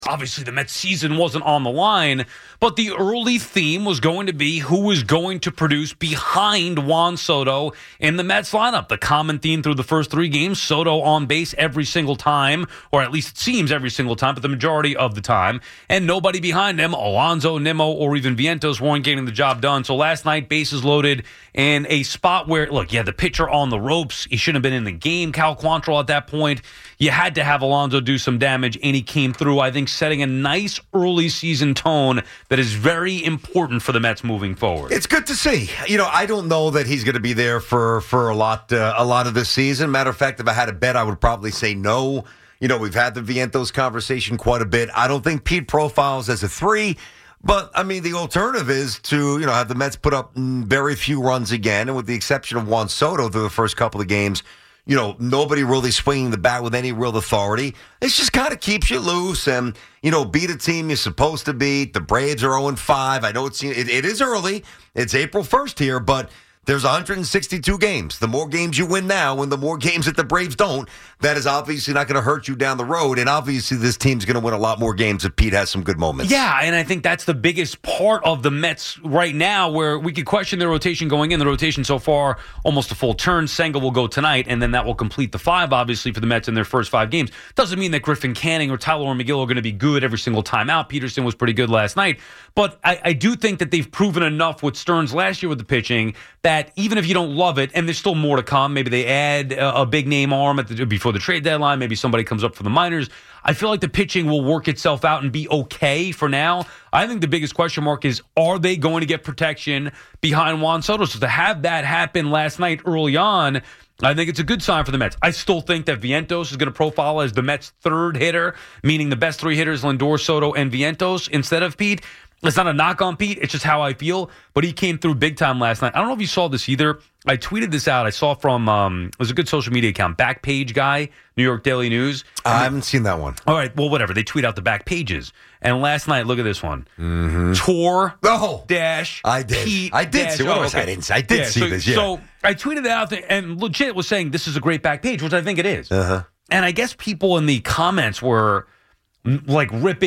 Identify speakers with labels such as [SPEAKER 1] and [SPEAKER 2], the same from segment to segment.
[SPEAKER 1] Obviously, the Mets season wasn't on the line, but the early theme was going to be who was going to produce behind Juan Soto in the Mets lineup. The common theme through the first 3 games, Soto on base every single time, or at least it seems every single time, but the majority of the time, and nobody behind him. Alonso, Nimmo, or even Vientos weren't getting the job done. So last night, bases loaded in a spot where, look, you had the pitcher on the ropes. He shouldn't have been in the game, Cal Quantrill, at that point. You had to have Alonso do some damage, and he came through, I think, setting a nice early season tone that is very important for the Mets moving forward.
[SPEAKER 2] It's good to see. I don't know that he's going to be there for a lot of this season. Matter of fact, if I had a bet, I would probably say no. We've had the Vientos conversation quite a bit. I don't think Pete profiles as a 3. But, the alternative is to, have the Mets put up very few runs again. And with the exception of Juan Soto through the first couple of games, nobody really swinging the bat with any real authority. This just kind of keeps you loose and, beat a team you're supposed to beat. The Braves are 0-5. I know it is early. It's April 1st here, but there's 162 games. The more games you win now and the more games that the Braves don't, that is obviously not going to hurt you down the road. And obviously this team's going to win a lot more games if Pete has some good moments.
[SPEAKER 1] Yeah, and I think that's the biggest part of the Mets right now, where we could question their rotation going in. The rotation so far, almost a full turn. Senga will go tonight, and then that will complete the 5, obviously, for the Mets in their first 5 games. Doesn't mean that Griffin Canning or Tyler McGill are going to be good every single time out. Peterson was pretty good last night. But I do think that they've proven enough with Stearns last year with the pitching that even if you don't love it, and there's still more to come, maybe they add a big-name arm before the trade deadline, maybe somebody comes up for the minors, I feel like the pitching will work itself out and be okay for now. I think the biggest question mark is, are they going to get protection behind Juan Soto? So to have that happen last night early on, I think it's a good sign for the Mets. I still think that Vientos is going to profile as the Mets' 3rd hitter, meaning the best 3 hitters, Lindor, Soto, and Vientos instead of Pete. It's not a knock on Pete. It's just how I feel. But he came through big time last night. I don't know if you saw this either. I tweeted this out. I saw from, it was a good social media account, Backpage Guy, New York Daily News.
[SPEAKER 2] I haven't seen that one.
[SPEAKER 1] All right. Well, whatever. They tweet out the back pages. And last night, look at this one.
[SPEAKER 2] Mm-hmm.
[SPEAKER 1] Tour
[SPEAKER 2] dash
[SPEAKER 1] I did.
[SPEAKER 2] Pete I did see. What was I didn't. I did see this. Yeah.
[SPEAKER 1] So I tweeted that out there and legit was saying this is a great back page, which I think it is.
[SPEAKER 2] Uh-huh.
[SPEAKER 1] And I guess people in the comments were like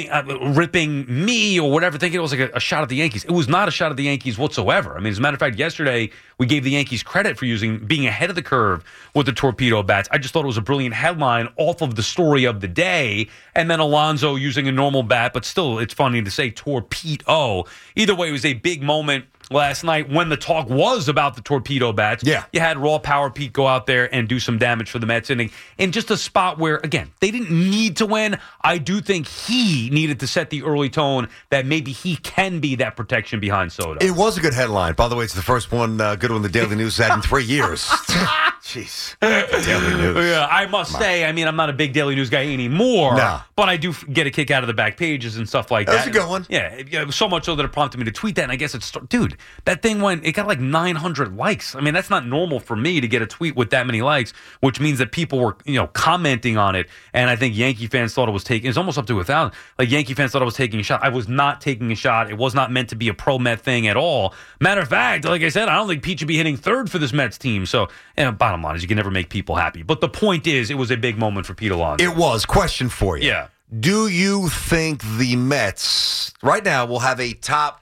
[SPEAKER 1] ripping me or whatever, thinking it was like a shot at the Yankees. It was not a shot at the Yankees whatsoever. As a matter of fact, yesterday we gave the Yankees credit for being ahead of the curve with the torpedo bats. I just thought it was a brilliant headline off of the story of the day, and then Alonso using a normal bat, but still it's funny to say torpedo. Either way, it was a big moment last night when the talk was about the torpedo bats.
[SPEAKER 2] Yeah.
[SPEAKER 1] You had Raw Power Pete go out there and do some damage for the Mets inning in just a spot where, again, they didn't need to win. I do think he needed to set the early tone that maybe he can be that protection behind Soto.
[SPEAKER 2] It was a good headline. By the way, it's the first good one the Daily News had in 3 years. Jeez. Daily News.
[SPEAKER 1] Yeah, I must say, I'm not a big Daily News guy anymore,
[SPEAKER 2] no.
[SPEAKER 1] But I do get a kick out of the back pages and stuff like that.
[SPEAKER 2] That's a good one.
[SPEAKER 1] Yeah, so much so that it prompted me to tweet that, and I guess dude, that thing it got like 900 likes. That's not normal for me to get a tweet with that many likes, which means that people were, commenting on it, and I think Yankee fans thought it's almost up to 1,000. Like, Yankee fans thought I was taking a shot. I was not taking a shot. It was not meant to be a pro-Met thing at all. Matter of fact, like I said, I don't think Pete should be hitting 3rd for this Mets team, so bottom line is you can never make people happy. But the point is, it was a big moment for Pete Alonso.
[SPEAKER 2] It was. Question for you.
[SPEAKER 1] Yeah.
[SPEAKER 2] Do you think the Mets right now will have a top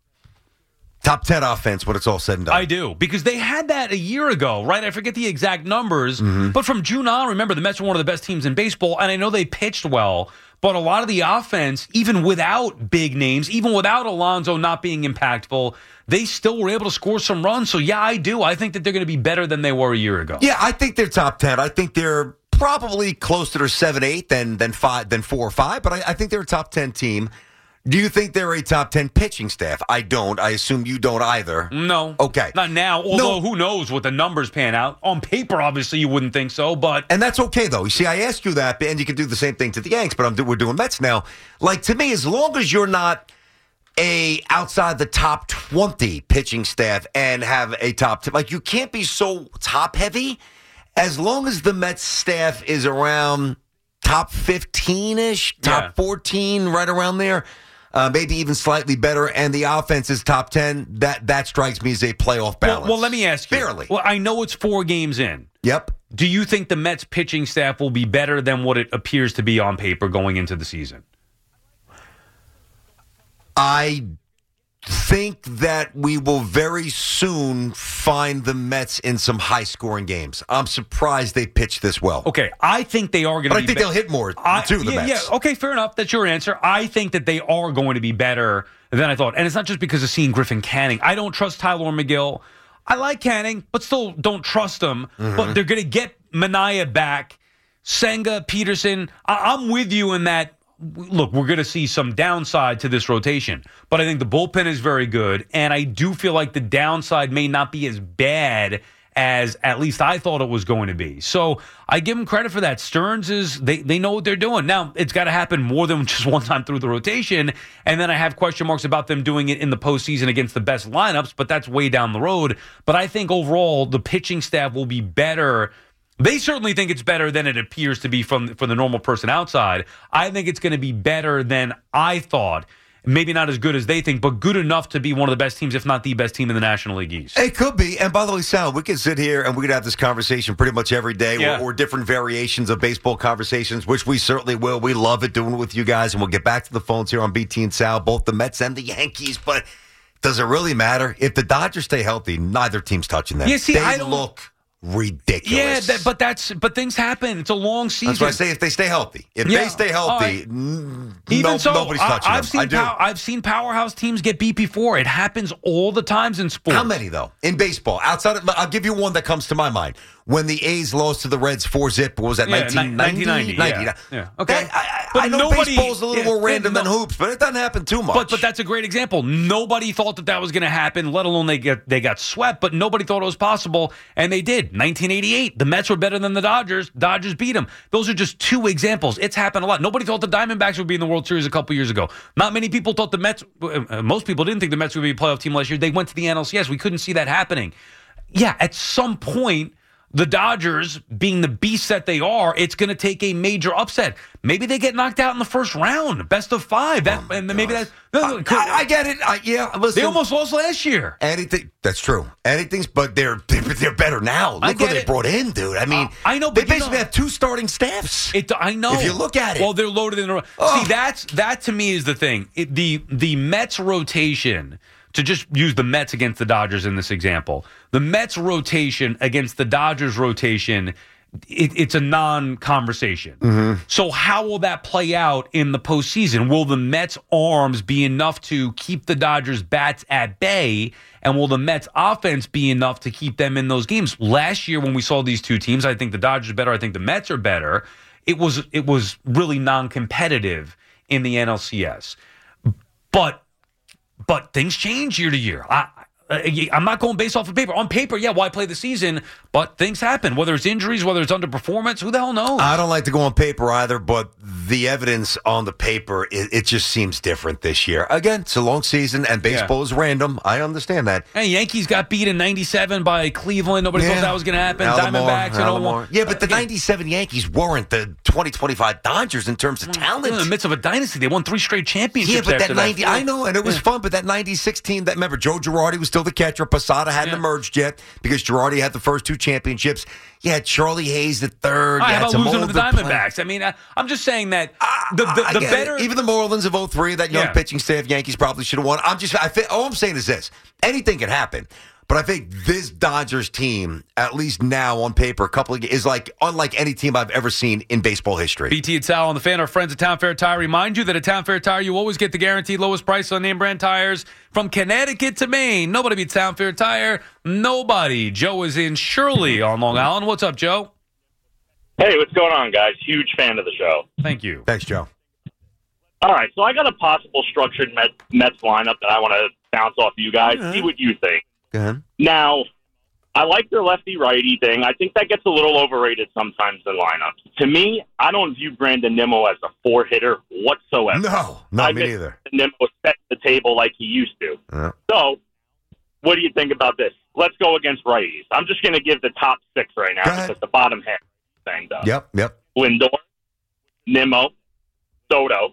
[SPEAKER 2] 10 offense when it's all said and done?
[SPEAKER 1] I do, because they had that a year ago, right? I forget the exact numbers, but from June on, remember, the Mets were one of the best teams in baseball, and I know they pitched well, but a lot of the offense, even without big names, even without Alonso not being impactful, they still were able to score some runs. So, yeah, I do. I think that they're going to be better than they were a year ago.
[SPEAKER 2] Yeah, I think they're top 10. I think they're probably closer to 7-8 than 4 or 5, but I think they're a top 10 team. Do you think they're a top 10 pitching staff? I don't. I assume you don't either.
[SPEAKER 1] No.
[SPEAKER 2] Okay.
[SPEAKER 1] Not now, although who knows what the numbers pan out. On paper, obviously, you wouldn't think so, but...
[SPEAKER 2] And that's okay, though. You see, I asked you that, and you can do the same thing to the Yanks, but we're doing Mets now. Like, to me, as long as you're not outside the top 20 pitching staff and have a top 10, like, you can't be so top-heavy. As long as the Mets staff is around top 15-ish, top 14, right around there, maybe even slightly better, and the offense is top 10, that strikes me as a playoff balance.
[SPEAKER 1] Well, let me ask you.
[SPEAKER 2] Barely.
[SPEAKER 1] Well, I know it's 4 games in.
[SPEAKER 2] Yep.
[SPEAKER 1] Do you think the Mets pitching staff will be better than what it appears to be on paper going into the season?
[SPEAKER 2] I think that we will very soon find the Mets in some high-scoring games. I'm surprised they pitched this well.
[SPEAKER 1] Okay, I think they are going to be
[SPEAKER 2] But I think they'll hit more, too, the Mets.
[SPEAKER 1] Yeah, okay, fair enough. That's your answer. I think that they are going to be better than I thought. And it's not just because of seeing Griffin Canning. I don't trust Tyler McGill. I like Canning, but still don't trust him. Mm-hmm. But they're going to get Manaea back. Senga, Peterson. I'm with you in that. Look, we're going to see some downside to this rotation, but I think the bullpen is very good, and I do feel like the downside may not be as bad as at least I thought it was going to be. So I give them credit for that. Stearns they know what they're doing. Now, it's got to happen more than just one time through the rotation, and then I have question marks about them doing it in the postseason against the best lineups, but that's way down the road. But I think overall the pitching staff will be better. They certainly think it's better than it appears to be for the normal person outside. I think it's going to be better than I thought. Maybe not as good as they think, but good enough to be one of the best teams, if not the best team in the National League East.
[SPEAKER 2] It could be. And by the way, Sal, we could sit here and we could have this conversation pretty much every day or different variations of baseball conversations, which we certainly will. We love it doing it with you guys. And we'll get back to the phones here on BT and Sal, both the Mets and the Yankees. But does it really matter? If the Dodgers stay healthy, neither team's touching them.
[SPEAKER 1] Yeah, see,
[SPEAKER 2] they look ridiculous.
[SPEAKER 1] Yeah, but things happen. It's a long season.
[SPEAKER 2] That's why I say if they stay healthy. If they stay healthy, nobody's touching them.
[SPEAKER 1] I've seen powerhouse teams get beat before. It happens all the times in sports.
[SPEAKER 2] How many, though? In baseball? Outside of, I'll give you one that comes to my mind. When the A's lost to the Reds 4-0, what was that, 1990?
[SPEAKER 1] Yeah. Okay.
[SPEAKER 2] I know baseball's a little more random than hoops, but it doesn't happen too much.
[SPEAKER 1] But that's a great example. Nobody thought that was going to happen, let alone they got swept, but nobody thought it was possible, and they did. 1988, the Mets were better than the Dodgers. Dodgers beat them. Those are just two examples. It's happened a lot. Nobody thought the Diamondbacks would be in the World Series a couple years ago. Not many people thought the Mets, most people didn't think the Mets would be a playoff team last year. They went to the NLCS. We couldn't see that happening. Yeah, at some point, the Dodgers, being the beasts that they are, it's going to take a major upset. Maybe they get knocked out in the first round, best of five.
[SPEAKER 2] I get it. Listen,
[SPEAKER 1] they almost lost last year.
[SPEAKER 2] That's true. But they're better now. Look what they brought in, dude. I mean,
[SPEAKER 1] I know,
[SPEAKER 2] they basically have two starting staffs.
[SPEAKER 1] I know.
[SPEAKER 2] If you look at it,
[SPEAKER 1] well, they're loaded in. See, that to me is the thing. The Mets rotation. To just use the Mets against the Dodgers in this example, the Mets rotation against the Dodgers rotation, it's a non-conversation. Mm-hmm. So how will that play out in the postseason? Will the Mets' arms be enough to keep the Dodgers' bats at bay, and will the Mets' offense be enough to keep them in those games? Last year when we saw these two teams, I think the Dodgers are better. I think the Mets are better. It was really non-competitive in the NLCS. But things change year to year. I'm not going based off of paper. On paper, why play the season? But things happen, whether it's injuries, whether it's underperformance, who the hell knows?
[SPEAKER 2] I don't like to go on paper either, but the evidence on the paper, it just seems different this year. Again, it's a long season, and baseball is random. I understand that.
[SPEAKER 1] Hey, Yankees got beat in 97 by Cleveland. Nobody thought that was going to happen. Diamondbacks and all.
[SPEAKER 2] Yeah, but the 97 Yankees weren't the 2025 Dodgers in terms of talent.
[SPEAKER 1] In the midst of a dynasty, they won 3 straight championships.
[SPEAKER 2] Yeah, but that 90, I know, and it was fun, but that 96 team, remember, Joe Girardi was still the catcher. Posada hadn't emerged yet because Girardi had the first 2 championships. You had Charlie Hayes the third.
[SPEAKER 1] How about losing to the Diamondbacks? I mean, I'm just saying that the better...
[SPEAKER 2] Even the Marlins of 03, that young pitching staff, Yankees probably should have won. All I'm saying is this. Anything can happen. But I think this Dodgers team, at least now on paper, is like unlike any team I've ever seen in baseball history.
[SPEAKER 1] BT and Sal on the Fan, our friends at Town Fair Tire. Remind you that at Town Fair Tire, you always get the guaranteed lowest price on name brand tires from Connecticut to Maine. Nobody beats Town Fair Tire. Nobody. Joe is in Shirley on Long Island. What's up, Joe?
[SPEAKER 3] Hey, what's going on, guys? Huge fan of the show.
[SPEAKER 1] Thank you.
[SPEAKER 2] Thanks, Joe.
[SPEAKER 3] All right, so I got a possible structured Mets lineup that I want to bounce off of you guys. See what you think. Now, I like their lefty-righty thing. I think that gets a little overrated sometimes in lineups. To me, I don't view Brandon Nimmo as a 4-hitter whatsoever.
[SPEAKER 2] No, not me neither.
[SPEAKER 3] Nimmo set the table like he used to. So, what do you think about this? Let's go against righties. I'm just going to give the top 6 right now because the bottom half thing does.
[SPEAKER 2] Yep.
[SPEAKER 3] Lindor, Nimmo, Soto.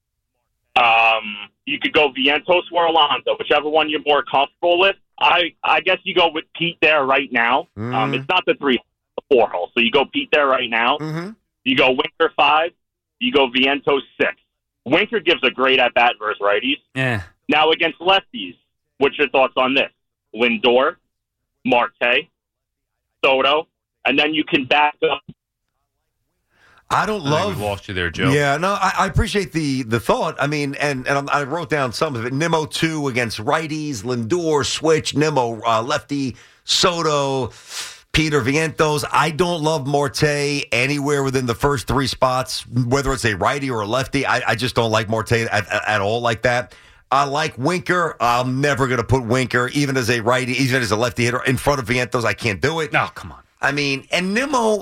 [SPEAKER 3] You could go Vientos or Alonso, whichever one you're more comfortable with. I guess you go with Pete there right now. It's not the 3, the 4 hole. So you go Pete there right now. Mm-hmm. You go Winker 5. You go Vientos 6. Winker gives a great at-bat versus righties.
[SPEAKER 1] Yeah.
[SPEAKER 3] Now, against lefties, what's your thoughts on this? Lindor, Marte, Soto, and then you can back up.
[SPEAKER 2] I don't love.
[SPEAKER 1] We lost you there, Joe.
[SPEAKER 2] Yeah, no, I appreciate the thought. I mean, and I wrote down some of it. Nimmo 2 against righties, Lindor switch, Nimmo lefty, Soto, Peter Vientos. I don't love Marte anywhere within the first 3 spots, whether it's a righty or a lefty. I just don't like Marte at all like that. I like Winker. I'm never going to put Winker, even as a righty, even as a lefty hitter, in front of Vientos. I can't do it.
[SPEAKER 1] No, come on.
[SPEAKER 2] I mean, and Nimmo,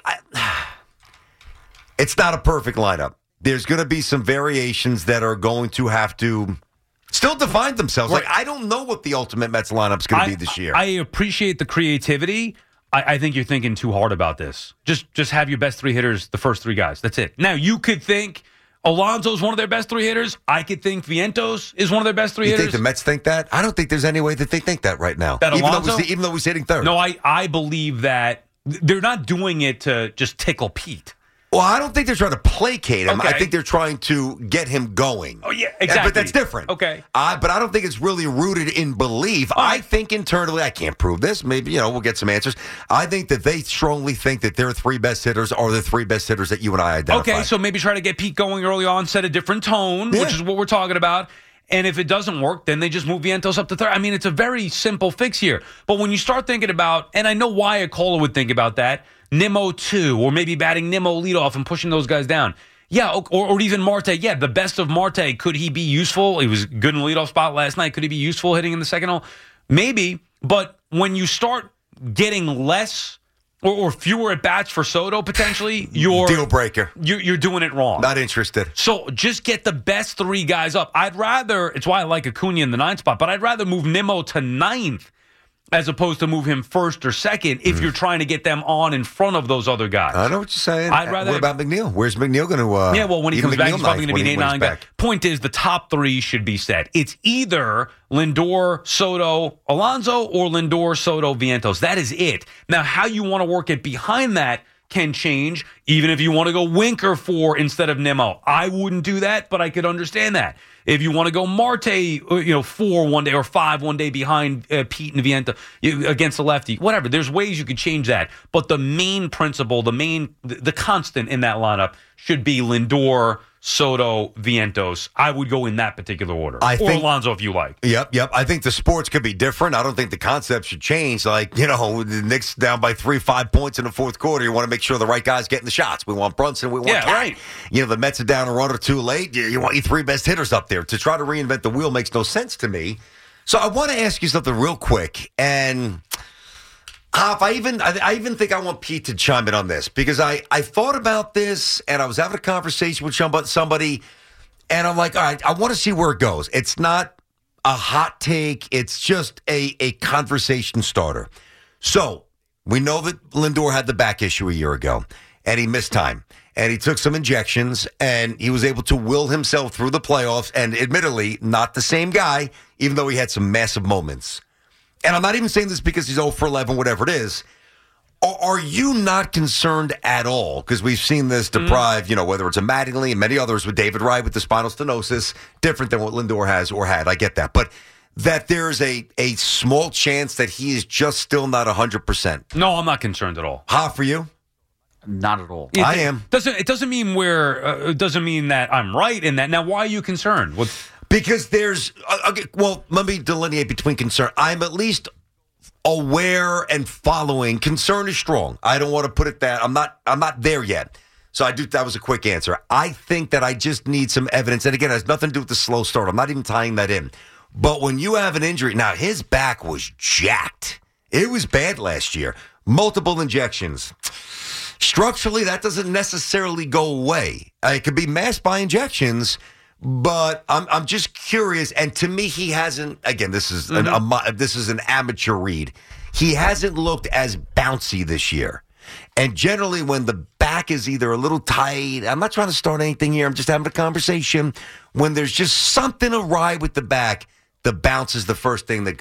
[SPEAKER 2] it's not a perfect lineup. There's going to be some variations that are going to have to still define themselves.
[SPEAKER 1] Right.
[SPEAKER 2] Like, I don't know what the ultimate Mets lineup is going to be this year.
[SPEAKER 1] I appreciate the creativity. I think you're thinking too hard about this. Just have your best 3 hitters, the first 3 guys. That's it. Now, you could think Alonso's one of their best 3 hitters. I could think Vientos is one of their best 3 hitters.
[SPEAKER 2] You think the Mets think that? I don't think there's any way that they think that right now.
[SPEAKER 1] That Alonso?
[SPEAKER 2] Even though he's hitting third.
[SPEAKER 1] No, I believe that they're not doing it to just tickle Pete.
[SPEAKER 2] Well, I don't think they're trying to placate him.
[SPEAKER 1] Okay.
[SPEAKER 2] I think they're trying to get him going.
[SPEAKER 1] Oh, yeah, exactly.
[SPEAKER 2] But that's different.
[SPEAKER 1] Okay.
[SPEAKER 2] But I don't think it's really rooted in belief. I think internally, I can't prove this. Maybe, we'll get some answers. I think that they strongly think that their 3 best hitters are the 3 best hitters that you and I identify.
[SPEAKER 1] Okay, so maybe try to get Pete going early on, set a different tone, which is what we're talking about. And if it doesn't work, then they just move Vientos up to third. I mean, it's a very simple fix here. But when you start thinking about, and I know why a caller would think about that, Nimmo 2, or maybe batting Nimmo leadoff and pushing those guys down. Yeah, or even Marte. Yeah, the best of Marte. Could he be useful? He was good in the leadoff spot last night. Could he be useful hitting in the second hole? Maybe. But when you start getting less or fewer at bats for Soto, potentially, you're
[SPEAKER 2] deal breaker.
[SPEAKER 1] You're doing it wrong.
[SPEAKER 2] Not interested.
[SPEAKER 1] So just get the best 3 guys up. I'd rather, it's why I like Acuna in the 9th spot, but I'd rather move Nimmo to 9th as opposed to move him first or second if you're trying to get them on in front of those other guys.
[SPEAKER 2] I know what you're saying.
[SPEAKER 1] I'd rather.
[SPEAKER 2] What about McNeil? Where's McNeil going to?
[SPEAKER 1] Yeah, well, when he comes back, he's probably going to be an 8-9 guy.
[SPEAKER 2] Back.
[SPEAKER 1] Point is, the top 3 should be set. It's either Lindor, Soto, Alonso, or Lindor, Soto, Vientos. That is it. Now, how you want to work it behind that can change, even if you want to go Winker 4 instead of Nimmo. I wouldn't do that, but I could understand that. If you want to go Marte, 4 one day or 5 one day behind Pete and Vienta against the lefty, whatever. There's ways you could change that. But the main principle, the constant in that lineup should be Lindor, Soto, Vientos. I would go in that particular order. Or Alonso if you like.
[SPEAKER 2] Yep. I think the sports could be different. I don't think the concept should change. Like, the Knicks down by 5 points in the fourth quarter. You want to make sure the right guy's getting the shots. We want Brunson. We want Cat.
[SPEAKER 1] Right.
[SPEAKER 2] The Mets are down a run or 2 late. You want your 3 best hitters up there. To try to reinvent the wheel makes no sense to me. So I want to ask you something real quick. And I even think I want Pete to chime in on this because I thought about this and I was having a conversation with somebody and I'm like, all right, I want to see where it goes. It's not a hot take. It's just a conversation starter. So we know that Lindor had the back issue a year ago and he missed time and he took some injections and he was able to will himself through the playoffs and admittedly not the same guy, even though he had some massive moments. And I'm not even saying this because he's 0 for 11, whatever it is. Are you not concerned at all? Because we've seen this deprive, whether it's a Mattingly and many others with David Wright with the spinal stenosis, different than what Lindor has or had. I get that. But that there's a small chance that he is just still not 100%.
[SPEAKER 1] No, I'm not concerned at all.
[SPEAKER 2] How for you?
[SPEAKER 4] Not at all.
[SPEAKER 2] I am.
[SPEAKER 1] It doesn't mean it doesn't mean that I'm right in that. Now, why are you concerned?
[SPEAKER 2] Because there's, let me delineate between concern. I'm at least aware and following. Concern is strong. I don't want to put it that. I'm not there yet. So that was a quick answer. I think that I just need some evidence. And again, it has nothing to do with the slow start. I'm not even tying that in. But when you have an injury, now his back was jacked. It was bad last year. Multiple injections. Structurally, that doesn't necessarily go away. It could be masked by injections. But I'm just curious, and to me, he hasn't. Again, this is an amateur read. He hasn't looked as bouncy this year. And generally, when the back is either a little tight, I'm not trying to start anything here. I'm just having a conversation. When there's just something awry with the back, the bounce is the first thing that goes.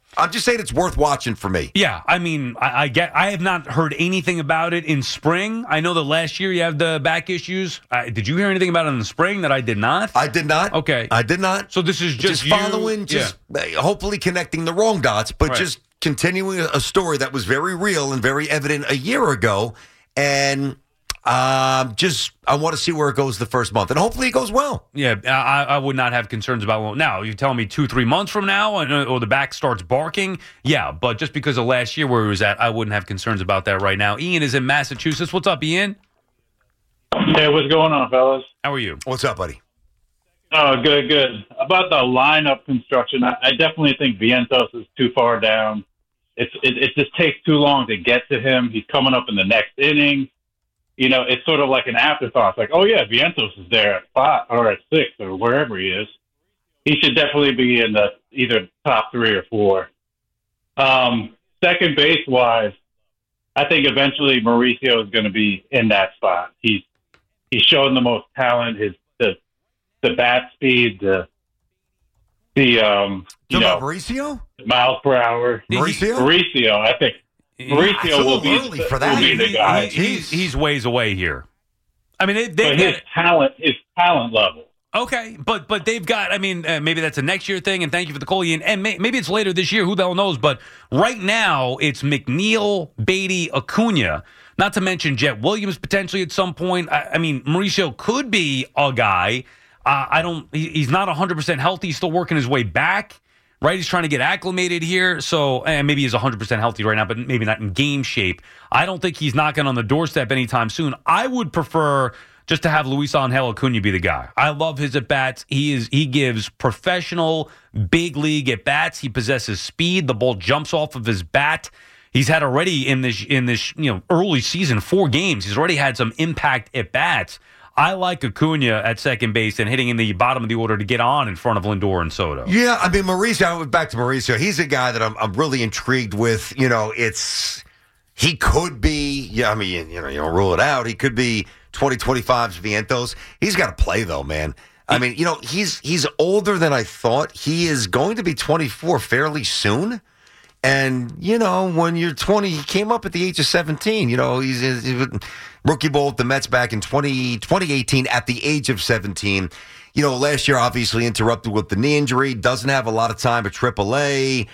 [SPEAKER 2] I'm just saying it's worth watching for me.
[SPEAKER 1] Yeah, I mean, I have not heard anything about it in spring. I know that last year you have the back issues. Did you hear anything about it in the spring that I did not?
[SPEAKER 2] I did not.
[SPEAKER 1] Okay.
[SPEAKER 2] I did not.
[SPEAKER 1] So this is just
[SPEAKER 2] following, hopefully connecting the wrong dots, but just continuing a story that was very real and very evident a year ago. And I want to see where it goes the first month, and hopefully it goes well.
[SPEAKER 1] Yeah, I would not have concerns about now. You're telling me 2-3 months from now, or the back starts barking? Yeah, but just because of last year where he was at, I wouldn't have concerns about that right now. Ian is in Massachusetts. What's up, Ian?
[SPEAKER 5] Hey, what's going on, fellas?
[SPEAKER 1] How are you?
[SPEAKER 2] What's up, buddy?
[SPEAKER 5] Oh, good. About the lineup construction, I definitely think Vientos is too far down. It just takes too long to get to him. He's coming up in the next inning. You know, it's sort of like an afterthought. It's like, oh, yeah, Vientos is there at 5 or at 6 or wherever he is. He should definitely be in the either top 3 or 4. Second base-wise, I think eventually Mauricio is going to be in that spot. He's shown the most talent, the bat speed,
[SPEAKER 2] Mauricio?
[SPEAKER 5] Miles per hour.
[SPEAKER 2] Mauricio,
[SPEAKER 5] I think. Mauricio will be the guy.
[SPEAKER 1] He's ways away here. I mean,
[SPEAKER 5] his talent level.
[SPEAKER 1] Okay, but they've got. I mean, maybe that's a next year thing. And thank you for the call, Ian. And maybe it's later this year. Who the hell knows? But right now, it's McNeil, Beatty, Acuna. Not to mention Jet Williams potentially at some point. I mean, Mauricio could be a guy. He's not 100% healthy. He's still working his way back. Right, he's trying to get acclimated here, so maybe he's 100% healthy right now, but maybe not in game shape. I don't think he's knocking on the doorstep anytime soon. I would prefer just to have Luis Angel Acuna be the guy. I love his at-bats. He gives professional, big league at-bats. He possesses speed. The ball jumps off of his bat. He's had already in this early season, 4 games, he's already had some impact at-bats. I like Acuna at second base and hitting in the bottom of the order to get on in front of Lindor and Soto.
[SPEAKER 2] Yeah, I mean, Mauricio, back to Mauricio, he's a guy that I'm really intrigued with. You know, he could be, you don't rule it out. He could be 2025's Vientos. He's got to play, though, man. I mean, he's older than I thought. He is going to be 24 fairly soon. And, when you're 20, he came up at the age of 17. He's rookie ball at the Mets back in 2018 at the age of 17. Last year obviously interrupted with the knee injury. Doesn't have a lot of time at AAA.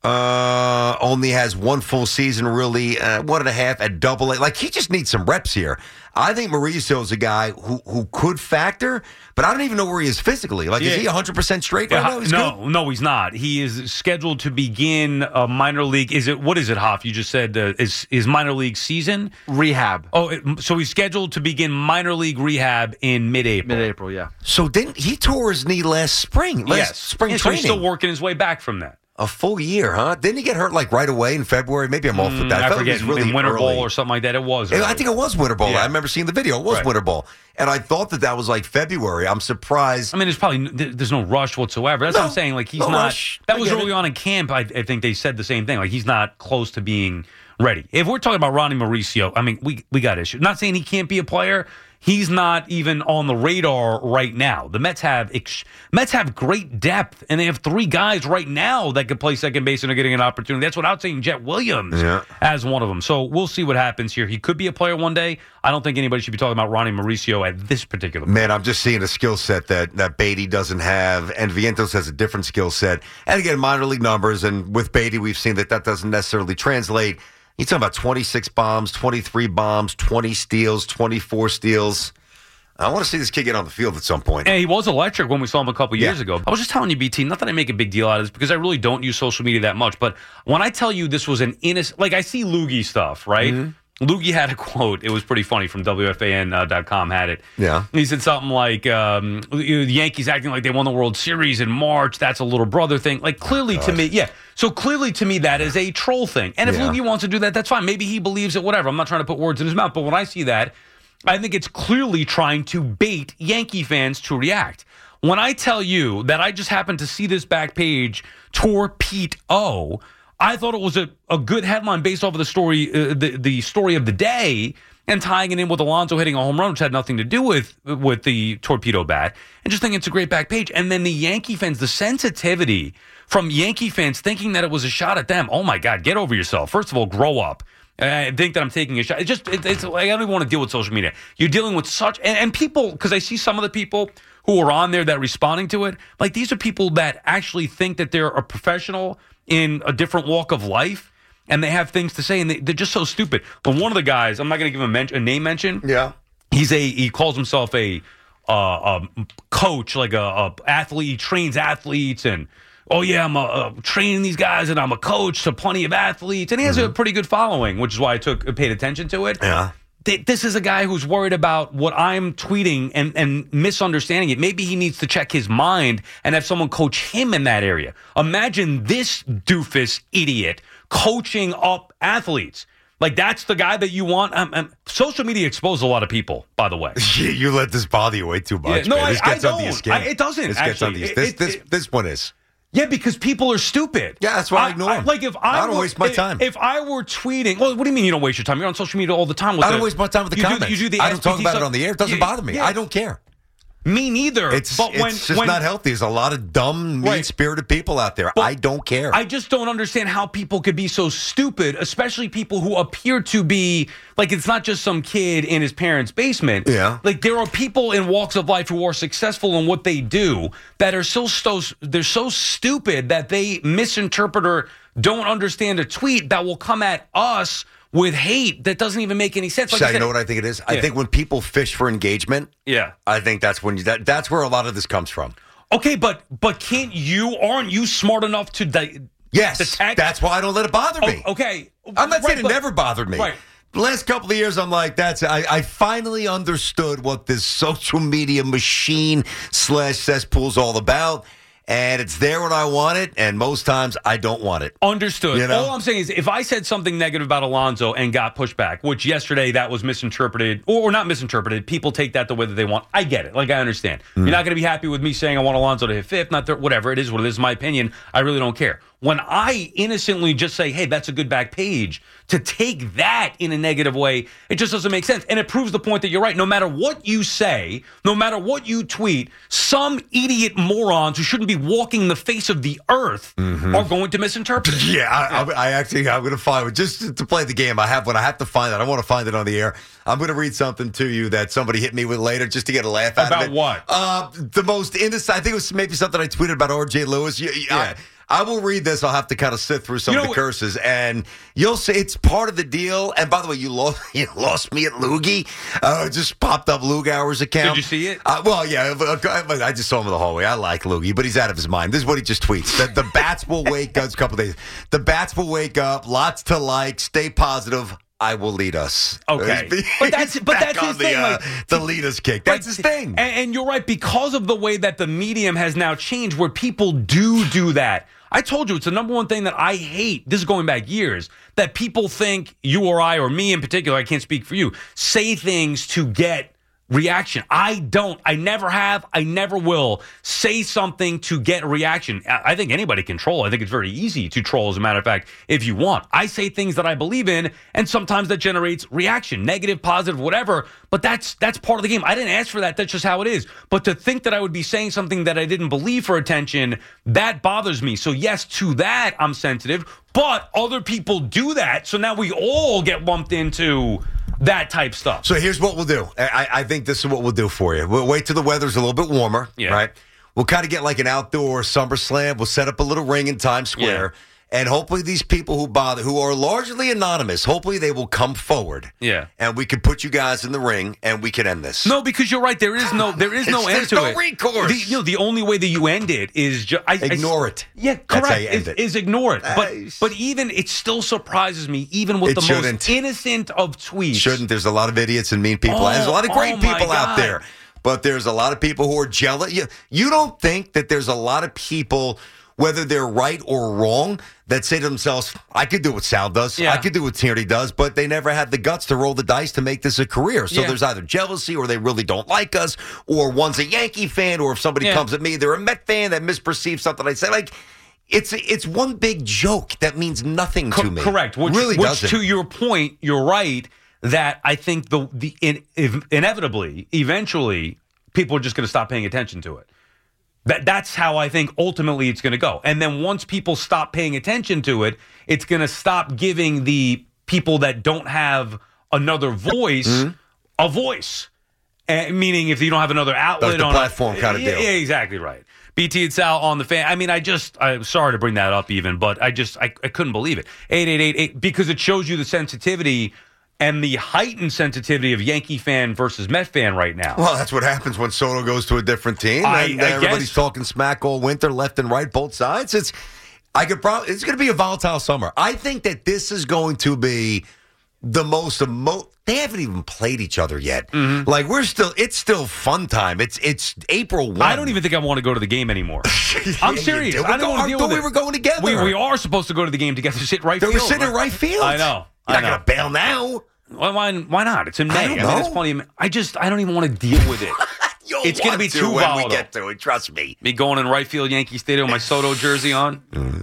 [SPEAKER 2] Only has 1 full season, really, 1.5 at AA. Like, he just needs some reps here. I think Mauricio is a guy who could factor, but I don't even know where he is physically. Like, is he 100% straight right now?
[SPEAKER 1] No, he's not. He is scheduled to begin a minor league. What is it, Hoff? You just said is minor league season?
[SPEAKER 4] Rehab.
[SPEAKER 1] So he's scheduled to begin minor league rehab in mid-April.
[SPEAKER 4] Mid-April, yeah.
[SPEAKER 2] So he tore his knee last spring. Spring training.
[SPEAKER 1] So he's still working his way back from that.
[SPEAKER 2] A full year, huh? Didn't he get hurt right away in February? Maybe I'm off with that.
[SPEAKER 1] I forget.
[SPEAKER 2] It was really
[SPEAKER 1] in Winter
[SPEAKER 2] early.
[SPEAKER 1] Bowl or something like that. It was.
[SPEAKER 2] I think it was Winter Bowl.
[SPEAKER 1] Yeah.
[SPEAKER 2] I remember seeing the video. It was Winter Bowl. And I thought that was like February. I'm surprised.
[SPEAKER 1] I mean, there's no rush whatsoever. That's what I'm saying. Like, he's not.
[SPEAKER 2] Rush.
[SPEAKER 1] That was early on in camp. I think they said the same thing. Like, he's not close to being ready. If we're talking about Ronnie Mauricio, I mean, we got issues. Not saying he can't be a player. He's not even on the radar right now. The Mets have great depth, and they have 3 guys right now that could play second base and are getting an opportunity. That's without saying Jet Williams as one of them. So we'll see what happens here. He could be a player one day. I don't think anybody should be talking about Ronnie Mauricio at this particular point.
[SPEAKER 2] Man, I'm just seeing a skill set that Beatty doesn't have, and Vientos has a different skill set. And again, minor league numbers, and with Beatty, we've seen that doesn't necessarily translate. He's talking about 26 bombs, 23 bombs, 20 steals, 24 steals. I want to see this kid get on the field at some point.
[SPEAKER 1] Yeah, he was electric when we saw him a couple years ago. I was just telling you, BT, not that I make a big deal out of this because I really don't use social media that much, but when I tell you this was an innocent, like I see Loogie stuff, right? Mm-hmm. Loogie had a quote. It was pretty funny from WFAN.com had it.
[SPEAKER 2] Yeah.
[SPEAKER 1] He said something like, the Yankees acting like they won the World Series in March. That's a little brother thing. Like, clearly to me, yeah. So clearly to me, that is a troll thing. And if Loogie wants to do that, that's fine. Maybe he believes it, whatever. I'm not trying to put words in his mouth. But when I see that, I think it's clearly trying to bait Yankee fans to react. When I tell you that I just happened to see this back page, Torpedo, I thought it was a good headline based off of the story, the story of the day, and tying it in with Alonso hitting a home run, which had nothing to do with the torpedo bat, and just thinking it's a great back page. And then the Yankee fans, the sensitivity from Yankee fans thinking that it was a shot at them. Oh my God, get over yourself. First of all, grow up. I think that I'm taking a shot. It's I don't even want to deal with social media. You're dealing with such and people, because I see some of the people who are on there that are responding to it. Like, these are people that actually think that they're a professional in a different walk of life, and they have things to say, and they're just so stupid. But one of the guys, I'm not going to give him a name mention.
[SPEAKER 2] Yeah,
[SPEAKER 1] he calls himself a coach, like a athlete. He trains athletes, and oh yeah, I'm training these guys, and I'm a coach to plenty of athletes, and he has a pretty good following, which is why I paid attention to it.
[SPEAKER 2] Yeah.
[SPEAKER 1] This is a guy who's worried about what I'm tweeting and misunderstanding it. Maybe he needs to check his mind and have someone coach him in that area. Imagine this doofus idiot coaching up athletes. Like, that's the guy that you want. Social media exposed a lot of people, by the way.
[SPEAKER 2] You let this bother you way too much.
[SPEAKER 1] Yeah, no,
[SPEAKER 2] man. This gets under your skin.
[SPEAKER 1] It doesn't.
[SPEAKER 2] This
[SPEAKER 1] actually.
[SPEAKER 2] gets under your skin. This one is.
[SPEAKER 1] Yeah, because people are stupid.
[SPEAKER 2] Yeah, that's why I ignore them.
[SPEAKER 1] Like, if I
[SPEAKER 2] don't waste my time.
[SPEAKER 1] If I were tweeting, well, what do you mean you don't waste your time? You're on social media all the time.
[SPEAKER 2] I don't waste my time with the comments. I don't talk about it on the air. It doesn't bother me.
[SPEAKER 1] Yeah.
[SPEAKER 2] I don't care.
[SPEAKER 1] Me neither.
[SPEAKER 2] It's just not healthy. There's a lot of dumb, mean-spirited people out there. I don't care.
[SPEAKER 1] I just don't understand how people could be so stupid, especially people who appear to be, like, it's not just some kid in his parents' basement.
[SPEAKER 2] Yeah.
[SPEAKER 1] Like, there are people in walks of life who are successful in what they do that are they're so stupid that they misinterpret or don't understand a tweet that will come at us with hate that doesn't even make any sense.
[SPEAKER 2] Like, you know what I think it is? I think when people fish for engagement, I think that's when that's where a lot of this comes from.
[SPEAKER 1] Okay, but aren't you smart enough to detect?
[SPEAKER 2] That's why I don't let it bother me.
[SPEAKER 1] Okay.
[SPEAKER 2] I'm not saying it never bothered me.
[SPEAKER 1] Right.
[SPEAKER 2] The last couple of years, I'm like, I finally understood what this social media machine / cesspool's all about. And it's there when I want it, and most times I don't want it.
[SPEAKER 1] Understood.
[SPEAKER 2] You know?
[SPEAKER 1] All I'm saying is, if I said something negative about Alonso and got pushback, which yesterday that was misinterpreted, or not misinterpreted, people take that the way that they want. I get it. Like, I understand. You're not going to be happy with me saying I want Alonso to hit fifth, not third, whatever. It is what it is. My opinion. I really don't care. When I innocently just say, hey, that's a good back page, to take that in a negative way, it just doesn't make sense. And it proves the point that you're right. No matter what you say, no matter what you tweet, some idiot morons who shouldn't be walking the face of the earth are going to misinterpret it.
[SPEAKER 2] Yeah, I'm going to find it. Just to play the game, I have to find it. I want to find it on the air. I'm going to read something to you that somebody hit me with later just to get a laugh out of it.
[SPEAKER 1] About what?
[SPEAKER 2] The most innocent, I think it was maybe something I tweeted about R.J. Lewis. I will read this. I'll have to kind of sit through some of the curses, and you'll see it's part of the deal. And by the way, you lost me at Loogie. It just popped up Lugauer's account.
[SPEAKER 1] Did you see it?
[SPEAKER 2] Well, yeah. I just saw him in the hallway. I like Loogie, but he's out of his mind. This is what he just tweets. The bats will wake up. It's a couple days. The bats will wake up. Lots to like. Stay positive. I will lead us.
[SPEAKER 1] Okay, but that's his thing.
[SPEAKER 2] The lead us kick. That's his thing.
[SPEAKER 1] And you're right, because of the way that the medium has now changed, where people do that. I told you it's the number one thing that I hate. This is going back years, that people think you or I, or me in particular, I can't speak for you, say things to get reaction. I don't. I never have. I never will say something to get a reaction. I think anybody can troll. I think it's very easy to troll, as a matter of fact, if you want. I say things that I believe in, and sometimes that generates reaction, negative, positive, whatever. But that's part of the game. I didn't ask for that. That's just how it is. But to think that I would be saying something that I didn't believe for attention, that bothers me. So yes, to that, I'm sensitive. But other people do that. So now we all get lumped into that type stuff.
[SPEAKER 2] So here's what we'll do. I think this is what we'll do for you. We'll wait till the weather's a little bit warmer, right? We'll kind of get like an outdoor SummerSlam. We'll set up a little ring in Times Square. And hopefully these people who are largely anonymous, hopefully they will come forward.
[SPEAKER 1] Yeah.
[SPEAKER 2] And we can put you guys in the ring and we can end this.
[SPEAKER 1] No, because you're right. There is no end to it.
[SPEAKER 2] There's no recourse.
[SPEAKER 1] The only way that you end it is just
[SPEAKER 2] ignore it.
[SPEAKER 1] Yeah, correct.
[SPEAKER 2] That's how you end it.
[SPEAKER 1] Is ignore it. But even it still surprises me, even with the most innocent of tweets.
[SPEAKER 2] Shouldn't. There's a lot of idiots and mean people. And there's a lot of great people out there. But there's a lot of people who are jealous. You don't think that there's a lot of people, whether they're right or wrong, that say to themselves, I could do what Sal does. I could do what Tierney does, but they never had the guts to roll the dice to make this a career. So there's either jealousy, or they really don't like us, or one's a Yankee fan, or if somebody comes at me, they're a Met fan that misperceives something I say. Like, it's one big joke that means nothing to me.
[SPEAKER 1] Correct. Which to your point, you're right, that I think inevitably, eventually, people are just going to stop paying attention to it. That's how I think ultimately it's going to go. And then once people stop paying attention to it, it's going to stop giving the people that don't have another voice a voice. Meaning if you don't have another outlet
[SPEAKER 2] like the
[SPEAKER 1] on
[SPEAKER 2] platform kind of deal.
[SPEAKER 1] Yeah, exactly right. BT and Sal on the Fan. I mean, I'm sorry to bring that up even, but I couldn't believe it. 888 because it shows you the sensitivity and the heightened sensitivity of Yankee fan versus Met fan right now.
[SPEAKER 2] Well, that's what happens when Soto goes to a different team. Everybody's talking smack all winter, left and right, both sides. It's going to be a volatile summer. I think that this is going to be the most they haven't even played each other yet. Mm-hmm. Like it's still fun time. It's April 1.
[SPEAKER 1] I don't even think I want to go to the game anymore. I'm serious. I don't want to deal with it.
[SPEAKER 2] We were going together.
[SPEAKER 1] We are supposed to go to the game together. Sit right field.
[SPEAKER 2] We're sitting in right field.
[SPEAKER 1] I know.
[SPEAKER 2] You're not going to bail now.
[SPEAKER 1] Well, why not? It's in May.
[SPEAKER 2] I mean,
[SPEAKER 1] it's plenty. I don't even want to deal with it. It's going to be too volatile.
[SPEAKER 2] When we get to it, trust me.
[SPEAKER 1] Me going in right field Yankee Stadium with my Soto jersey on.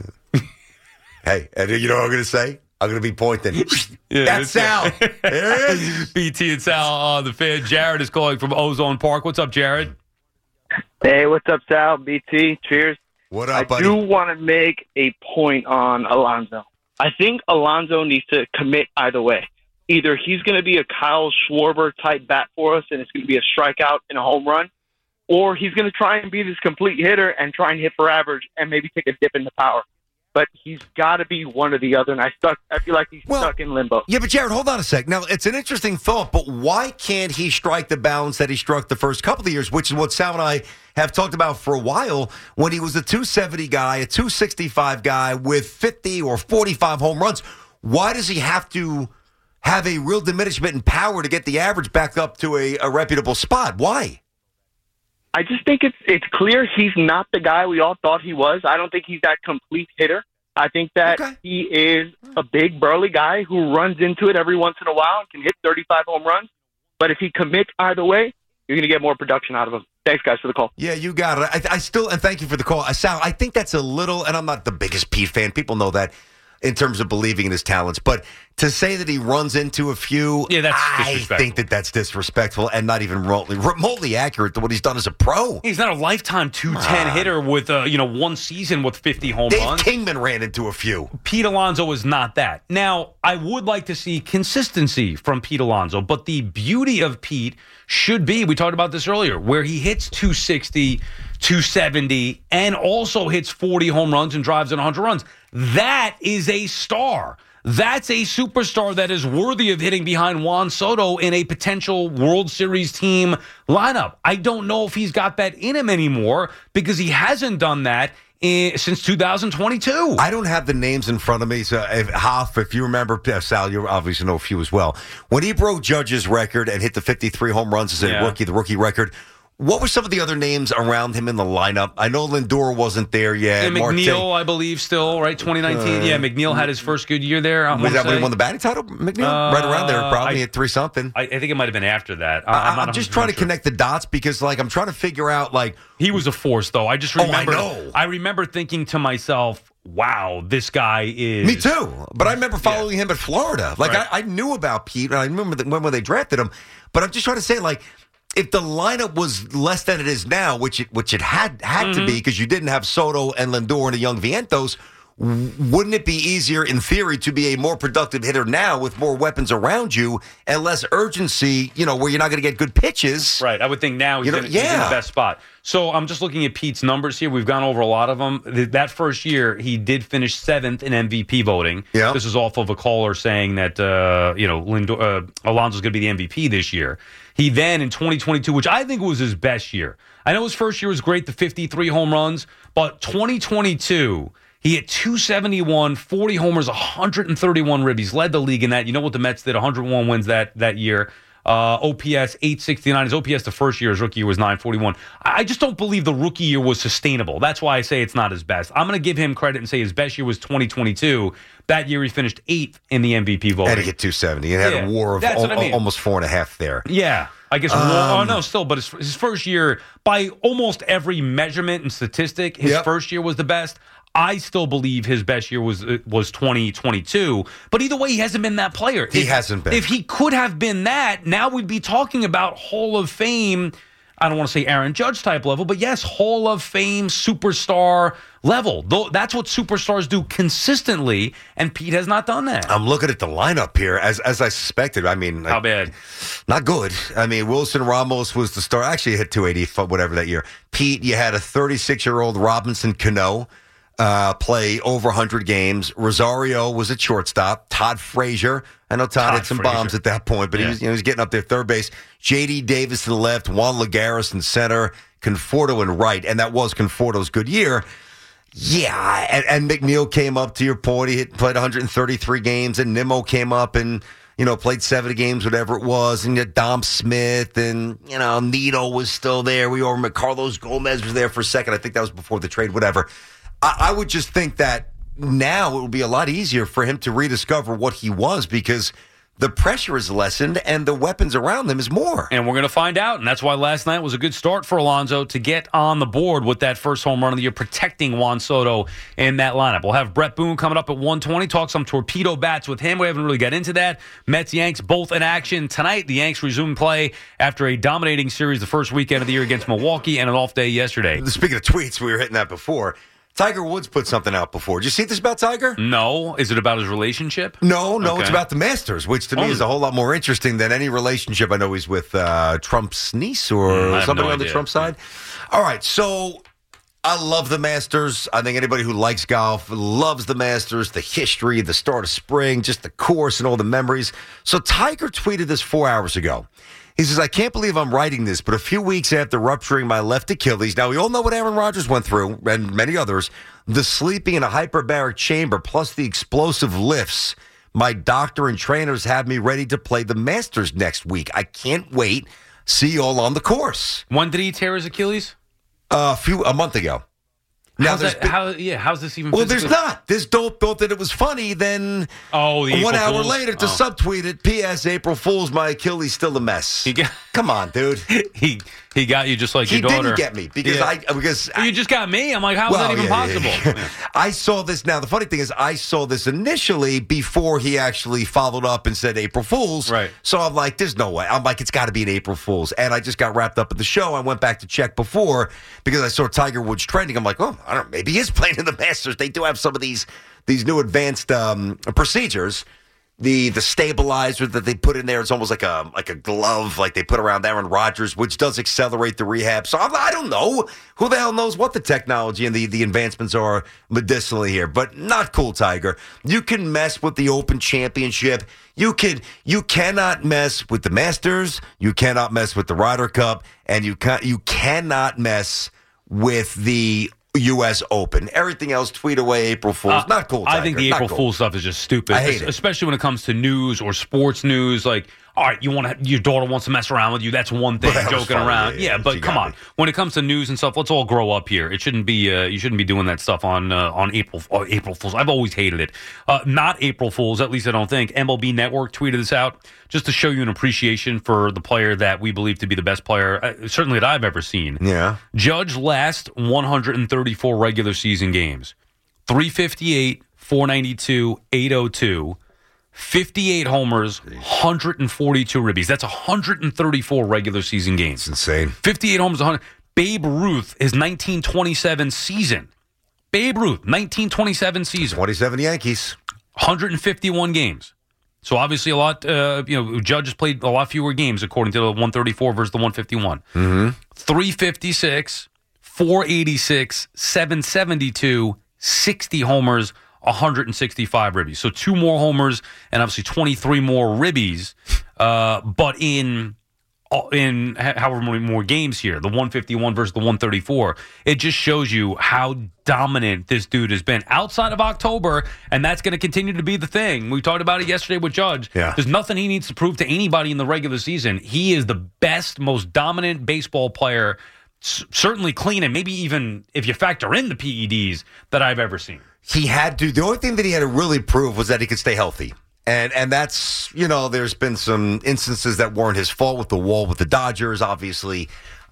[SPEAKER 2] Hey, and you know what I'm going to say? I'm going to be pointing. That's Sal. There it is.
[SPEAKER 1] BT and Sal on the Fan. Jared is calling from Ozone Park. What's up, Jared?
[SPEAKER 6] Hey, what's up, Sal? BT, cheers.
[SPEAKER 2] What up, buddy?
[SPEAKER 6] I do want to make a point on Alonso. I think Alonso needs to commit either way. Either he's going to be a Kyle Schwarber-type bat for us, and it's going to be a strikeout and a home run, or he's going to try and be this complete hitter and try and hit for average and maybe take a dip into power. But he's got to be one or the other, and I feel like he's stuck in limbo.
[SPEAKER 2] Yeah, but Jared, hold on a sec. Now, it's an interesting thought, but why can't he strike the balance that he struck the first couple of years, which is what Sal and I have talked about for a while, when he was a 270 guy, a 265 guy with 50 or 45 home runs? Why does he have to have a real diminishment in power to get the average back up to a reputable spot? Why?
[SPEAKER 6] I just think it's clear he's not the guy we all thought he was. I don't think he's that complete hitter. I think that he is a big, burly guy who runs into it every once in a while and can hit 35 home runs. But if he commits either way, you're going to get more production out of him. Thanks, guys, for the call.
[SPEAKER 2] Yeah, you got it. I still, and thank you for the call. Sal, I think that's a little, and I'm not the biggest Pete fan. People know that in terms of believing in his talents. But to say that he runs into a few,
[SPEAKER 1] I
[SPEAKER 2] think that's disrespectful and not even remotely accurate to what he's done as a pro.
[SPEAKER 1] He's not a lifetime 210 hitter with one season with 50 home runs.
[SPEAKER 2] Dave Kingman ran into a few.
[SPEAKER 1] Pete Alonso is not that. Now, I would like to see consistency from Pete Alonso, but the beauty of Pete should be, we talked about this earlier, where he hits 260, 270, and also hits 40 home runs and drives in 100 runs. That is a star. That's a superstar that is worthy of hitting behind Juan Soto in a potential World Series team lineup. I don't know if he's got that in him anymore because he hasn't done that since 2022.
[SPEAKER 2] I don't have the names in front of me. So if you remember, Sal, you obviously know a few as well. When he broke Judge's record and hit the 53 home runs as a rookie, the rookie record, what were some of the other names around him in the lineup? I know Lindor wasn't there yet.
[SPEAKER 1] And McNeil, I believe, still, right? 2019. McNeil had his first good year there.
[SPEAKER 2] Was that when he won the batting title, McNeil? Right around there, probably at 3-something.
[SPEAKER 1] I think it might have been after that.
[SPEAKER 2] I'm just trying to connect the dots because, I'm trying to figure out,
[SPEAKER 1] He was a force, though. I just remember.
[SPEAKER 2] I know.
[SPEAKER 1] I remember thinking to myself, wow, this guy is.
[SPEAKER 2] Me too. But I remember following him at Florida. I knew about Pete, and I remember when they drafted him. But I'm just trying to say, if the lineup was less than it is now, which it had to be because you didn't have Soto and Lindor and a young Vientos, wouldn't it be easier in theory to be a more productive hitter now with more weapons around you and less urgency, where you're not going to get good pitches?
[SPEAKER 1] Right. I would think now he's in the best spot. So I'm just looking at Pete's numbers here. We've gone over a lot of them. That first year, he did finish 7th in MVP voting.
[SPEAKER 2] Yeah.
[SPEAKER 1] This is off of a caller saying that, Alonso's going to be the MVP this year. He then, in 2022, which I think was his best year. I know his first year was great, the 53 home runs, but 2022, he hit 271, 40 homers, 131 ribbies, led the league in that. You know what the Mets did, 101 wins that year. OPS 869. His OPS the first year, his rookie year was 941. I just don't believe the rookie year was sustainable. That's why I say it's not his best. I'm going to give him credit and say his best year was 2022. That year he finished 8th in the MVP voting.
[SPEAKER 2] And he hit 270. It had a WAR of almost 4.5 there.
[SPEAKER 1] Yeah. I guess, still, but his first year, by almost every measurement and statistic, his first year was the best. I still believe his best year was 2022. But either way, he hasn't been that player.
[SPEAKER 2] He hasn't been.
[SPEAKER 1] If he could have been that, now we'd be talking about Hall of Fame. I don't want to say Aaron Judge type level, but yes, Hall of Fame superstar level. That's what superstars do consistently, and Pete has not done that.
[SPEAKER 2] I'm looking at the lineup here, as I suspected. I mean,
[SPEAKER 1] how bad?
[SPEAKER 2] Not good. I mean, Wilson Ramos was the star. Actually, hit 280, whatever that year. Pete, you had a 36-year-old Robinson Cano play over 100 games. Rosario was at shortstop. Todd Frazier. I know Todd had some bombs at that point, but he was getting up there third base. J.D. Davis to the left. Juan Lagares in center. Conforto in right, and that was Conforto's good year. Yeah, and McNeil came up, to your point. He played 133 games, and Nimmo came up and, played 70 games, whatever it was. And you had Dom Smith, and, Nito was still there. We all remember Carlos Gomez was there for a second. I think that was before the trade, whatever. I would just think that now it would be a lot easier for him to rediscover what he was, because the pressure is lessened and the weapons around them is more.
[SPEAKER 1] And we're going to find out. And that's why last night was a good start for Alonso to get on the board with that first home run of the year, protecting Juan Soto in that lineup. We'll have Brett Boone coming up at 1:20, talk some torpedo bats with him. We haven't really got into that. Mets, Yanks, both in action tonight. The Yanks resume play after a dominating series the first weekend of the year against Milwaukee and an off day yesterday.
[SPEAKER 2] Speaking of tweets, we were hitting that before. Tiger Woods put something out before. Did you see this about Tiger?
[SPEAKER 1] No. Is it about his relationship?
[SPEAKER 2] No, okay. It's about the Masters, which to me is a whole lot more interesting than any relationship. I know he's with Trump's niece or somebody on the Trump side. All right, so I love the Masters. I think anybody who likes golf loves the Masters, the history, the start of spring, just the course and all the memories. So Tiger tweeted this 4 hours ago. He says, I can't believe I'm writing this, but a few weeks after rupturing my left Achilles, now we all know what Aaron Rodgers went through, and many others, the sleeping in a hyperbaric chamber plus the explosive lifts, my doctor and trainers have me ready to play the Masters next week. I can't wait. See you all on the course.
[SPEAKER 1] When did he tear his Achilles?
[SPEAKER 2] A month ago.
[SPEAKER 1] Now, how's this even?
[SPEAKER 2] Well, there's not. This dope thought that it was funny. Then 1 hour later to subtweet it. P.S. April Fools, my Achilles still a mess. Come on, dude.
[SPEAKER 1] He got you just like your daughter.
[SPEAKER 2] He didn't get me because
[SPEAKER 1] you just got me. I'm like, how is that even possible?
[SPEAKER 2] Yeah. I saw this. Now the funny thing is, I saw this initially before he actually followed up and said April Fools.
[SPEAKER 1] Right.
[SPEAKER 2] So I'm like, there's no way. I'm like, it's got to be an April Fools. And I just got wrapped up at the show. I went back to check before because I saw Tiger Woods trending. I'm like, oh, I don't know. Maybe he is playing in the Masters. They do have some of these new advanced procedures. The stabilizer that they put in there, it's almost like a glove like they put around Aaron Rodgers, which does accelerate the rehab. So I don't know. Who the hell knows what the technology and the advancements are medicinally here. But not cool, Tiger. You can mess with the Open Championship. You cannot mess with the Masters. You cannot mess with the Ryder Cup. And you cannot mess with the U.S. Open. Everything else, tweet away April Fools. Not cool, Tiger.
[SPEAKER 1] I think the April Fool's stuff is just stupid.
[SPEAKER 2] I hate it.
[SPEAKER 1] Especially when it comes to news or sports news. Like, all right, your daughter wants to mess around with you. That's one thing, joking around. Yeah, but come on. When it comes to news and stuff, let's all grow up here. It shouldn't be. You shouldn't be doing that stuff on April Fools. I've always hated it. Not April Fools, at least I don't think. MLB Network tweeted this out just to show you an appreciation for the player that we believe to be the best player, certainly that I've ever seen.
[SPEAKER 2] Yeah.
[SPEAKER 1] Judge last 134 regular season games, 358, 492, 802. 58 homers, 142 ribbies. That's 134 regular season games.
[SPEAKER 2] It's insane.
[SPEAKER 1] 58 homers, 100. Babe Ruth, his 1927 season. Babe Ruth, 1927 season.
[SPEAKER 2] 27 Yankees.
[SPEAKER 1] 151 games. So obviously a lot, Judge has played a lot fewer games according to the 134 versus the 151.
[SPEAKER 2] Mm-hmm.
[SPEAKER 1] 356, 486, 772, 60 homers, 165 ribbies. So 2 more homers and obviously 23 more ribbies. But in however many more games here, the 151 versus the 134, it just shows you how dominant this dude has been outside of October, and that's going to continue to be the thing. We talked about it yesterday with Judge.
[SPEAKER 2] Yeah.
[SPEAKER 1] There's nothing he needs to prove to anybody in the regular season. He is the best, most dominant baseball player, certainly clean, and maybe even if you factor in the PEDs, that I've ever seen.
[SPEAKER 2] He had to. The only thing that he had to really prove was that he could stay healthy. And that's, there's been some instances that weren't his fault with the wall with the Dodgers, obviously.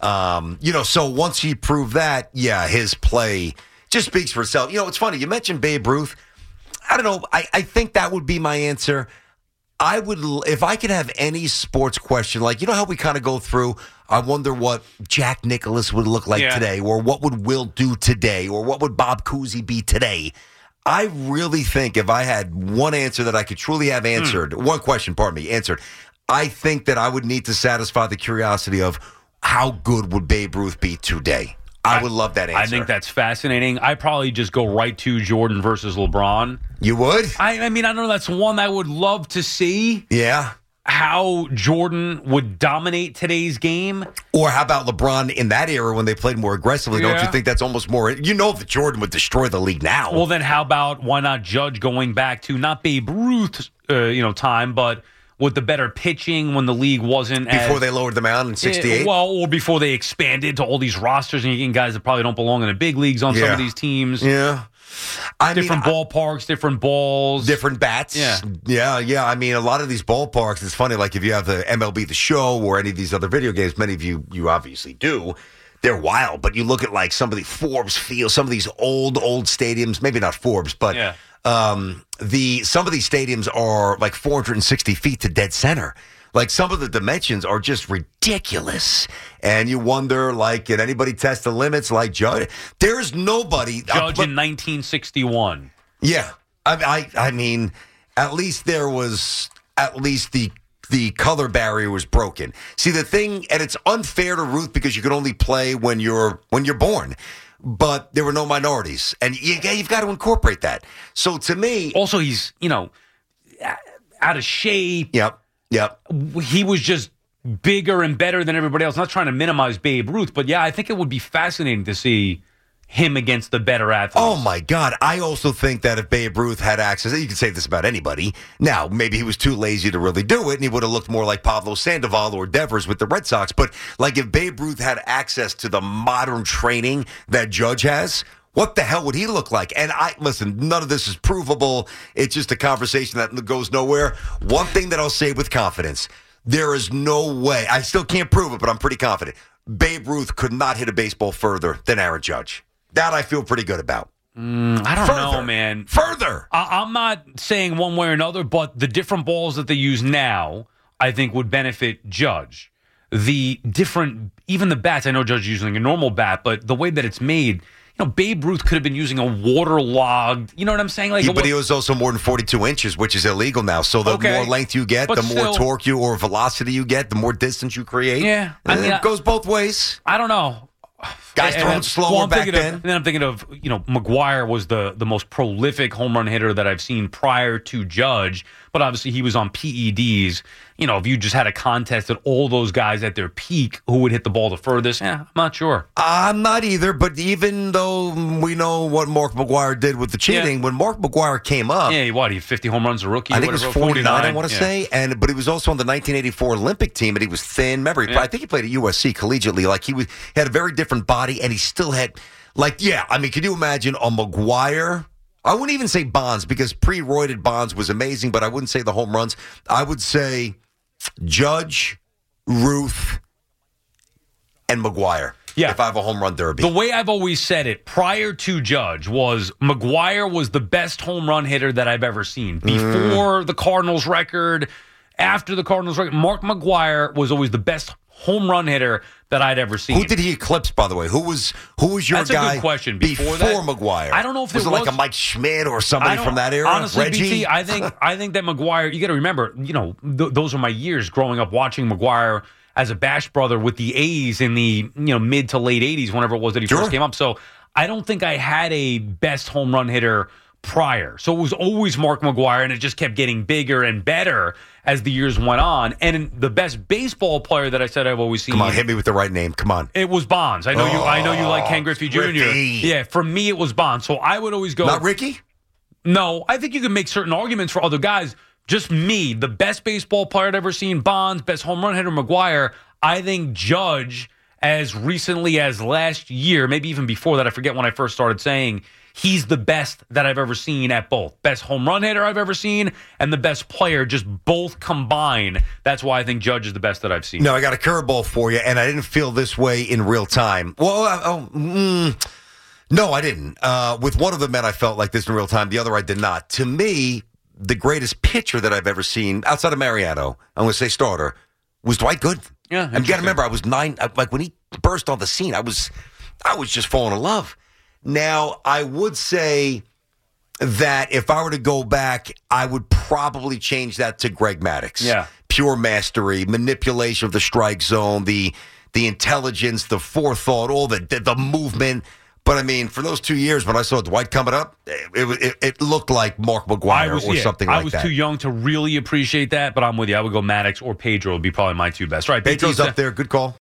[SPEAKER 2] So once he proved that, his play just speaks for itself. It's funny. You mentioned Babe Ruth. I don't know. I think that would be my answer. if I could have any sports question, like, you know how we kind of go through, I wonder what Jack Nicklaus would look like today, or what would Will do today, or what would Bob Cousy be today? I really think if I had one answer that I could truly have answered, one question, answered, I think that I would need to satisfy the curiosity of how good would Babe Ruth be today? I would love that answer.
[SPEAKER 1] I think that's fascinating. I probably just go right to Jordan versus LeBron.
[SPEAKER 2] You would?
[SPEAKER 1] I mean, I don't know. That's one I would love to see.
[SPEAKER 2] Yeah.
[SPEAKER 1] How Jordan would dominate today's game.
[SPEAKER 2] Or how about LeBron in that era when they played more aggressively? Don't you think that's almost more... You know that Jordan would destroy the league now.
[SPEAKER 1] Well, then how about why not Judge going back to not Babe Ruth's time, but with the better pitching when the league wasn't
[SPEAKER 2] before they lowered them out in 68?
[SPEAKER 1] Or before they expanded to all these rosters and you're getting guys that probably don't belong in the big leagues on some of these teams.
[SPEAKER 2] Yeah.
[SPEAKER 1] Different ballparks, different balls.
[SPEAKER 2] Different bats. Yeah. I mean, a lot of these ballparks, it's funny, like if you have the MLB The Show or any of these other video games, many of you obviously do, they're wild. But you look at like some of the Forbes Field, some of these old stadiums, maybe not Forbes, but some of these stadiums are like 460 feet to dead center. Like, some of the dimensions are just ridiculous. And you wonder, like, can anybody test the limits like Judge? There's nobody.
[SPEAKER 1] Judge in 1961.
[SPEAKER 2] Yeah. I mean, at least there was, the color barrier was broken. See, the thing, and it's unfair to Ruth because you can only play when you're born. But there were no minorities. And you've got to incorporate that. So, to me...
[SPEAKER 1] Also, he's, out of shape.
[SPEAKER 2] Yep.
[SPEAKER 1] He was just bigger and better than everybody else. Not trying to minimize Babe Ruth, but I think it would be fascinating to see him against the better athletes.
[SPEAKER 2] Oh, my God. I also think that if Babe Ruth had access, you could say this about anybody. Now, maybe he was too lazy to really do it, and he would have looked more like Pablo Sandoval or Devers with the Red Sox. But, like, if Babe Ruth had access to the modern training that Judge has, what the hell would he look like? And listen, none of this is provable. It's just a conversation that goes nowhere. One thing that I'll say with confidence, there is no way, I still can't prove it, but I'm pretty confident, Babe Ruth could not hit a baseball further than Aaron Judge. That I feel pretty good about.
[SPEAKER 1] I don't know, man.
[SPEAKER 2] Further.
[SPEAKER 1] I'm not saying one way or another, but the different balls that they use now, I think would benefit Judge. The different, even the bats, I know Judge is using a normal bat, but the way that it's made... Babe Ruth could have been using a waterlogged, you know what I'm saying?
[SPEAKER 2] But he was also more than 42 inches, which is illegal now. So the more length you get, the more torque or velocity you get, the more distance you create.
[SPEAKER 1] Yeah.
[SPEAKER 2] It goes both ways.
[SPEAKER 1] I don't know.
[SPEAKER 2] Guys throwing slower back then.
[SPEAKER 1] And then I'm thinking of, McGuire was the most prolific home run hitter that I've seen prior to Judge, but obviously he was on PEDs. If you just had a contest at all those guys at their peak, who would hit the ball the furthest? I'm not sure. I'm
[SPEAKER 2] not either, but even though we know what Mark McGuire did with the cheating, when Mark McGuire came up...
[SPEAKER 1] he had 50 home runs as a rookie?
[SPEAKER 2] I think it was 49, I want to say. But he was also on the 1984 Olympic team, and he was thin. Remember, I think he played at USC collegiately. Like, he had a very different body, and he still had... could you imagine a McGuire... I wouldn't even say Bonds, because pre-roided Bonds was amazing, but I wouldn't say the home runs. I would say Judge, Ruth, and McGuire. If I have a home run derby.
[SPEAKER 1] The way I've always said it prior to Judge was McGuire was the best home run hitter that I've ever seen. Before the Cardinals record, after the Cardinals record, Mark McGuire was always the best home run hitter that I'd ever seen.
[SPEAKER 2] Who did he eclipse, by the way? Who was your
[SPEAKER 1] That's
[SPEAKER 2] guy?
[SPEAKER 1] That's a good question.
[SPEAKER 2] Before McGuire,
[SPEAKER 1] I don't know if
[SPEAKER 2] was it like a Mike Schmidt or somebody from that era.
[SPEAKER 1] Honestly,
[SPEAKER 2] Reggie?
[SPEAKER 1] BT, I think that McGuire. You got to remember, those are my years growing up watching McGuire as a Bash brother with the A's in the mid to late '80s, whenever it was that he first came up. So I don't think I had a best home run hitter prior. So it was always Mark McGuire, and it just kept getting bigger and better as the years went on. And the best baseball player that I said I've always seen.
[SPEAKER 2] Come on, hit me with the right name. Come on.
[SPEAKER 1] It was Bonds. I know you like Ken Griffey Jr.
[SPEAKER 2] Ricky.
[SPEAKER 1] Yeah, for me it was Bonds. So I would always go.
[SPEAKER 2] Not Ricky?
[SPEAKER 1] No, I think you can make certain arguments for other guys. Just me, the best baseball player I'd ever seen, Bonds, best home run hitter, McGuire. I think Judge, as recently as last year, maybe even before that, I forget when I first started saying, he's the best that I've ever seen at both. Best home run hitter I've ever seen and the best player, just both combined. That's why I think Judge is the best that I've seen.
[SPEAKER 2] No, I got a curveball for you, and I didn't feel this way in real time. Well, no, I didn't. With one of the men, I felt like this in real time. The other, I did not. To me, the greatest pitcher that I've ever seen outside of Mariano, I'm going to say starter, was Dwight Gooden.
[SPEAKER 1] Yeah,
[SPEAKER 2] and you got to remember, I was 9. Like when he burst on the scene, I was just falling in love. Now, I would say that if I were to go back, I would probably change that to Greg Maddux.
[SPEAKER 1] Yeah,
[SPEAKER 2] pure mastery, manipulation of the strike zone, the intelligence, the forethought, all the movement. But, I mean, for those 2 years when I saw Dwight coming up, it looked like Mark McGwire or something like that.
[SPEAKER 1] I was too young to really appreciate that, but I'm with you. I would go Maddux or Pedro would be probably my two best. All right,
[SPEAKER 2] Pedro's up there. Good call.